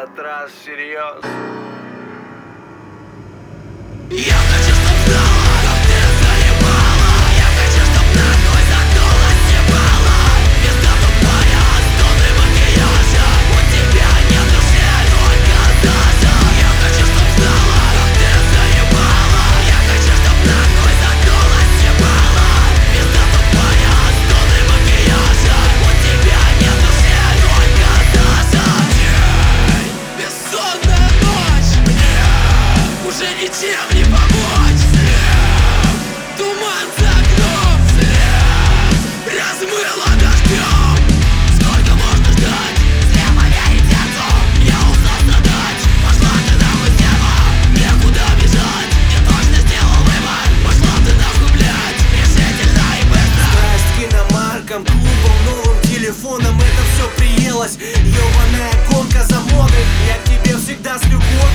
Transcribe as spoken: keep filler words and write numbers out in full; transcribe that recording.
этот раз всерьез. Я хочу, чтоб знала, как ты заебала. Я хочу, чтоб нахуй задулась ебала. Пизда тупая, стоны макияжа. У тебя нет души, только сажа. Я хочу, чтоб знала, как ты заебала. Я хочу, чтоб нахуй задулась ебала. Пизда тупая, стоны макияжа. У тебя нет души, только сажа. День, бессонная ночь. Мне уже ничем не помочь. Свет, туман за окном. Свет размыло дождем. Сколько можно ждать? Слепо верить сердцу. Я устал страдать. Пошла ты нахуй с неба. Некуда бежать. Я точно сделал выбор. Пошла ты нахуй, блядь. Решительно и быстро. Страсть к иномаркам, клубом, новым телефоном. Это все приелось. Ёбаная гонка за модой. Я к тебе всегда с любовью.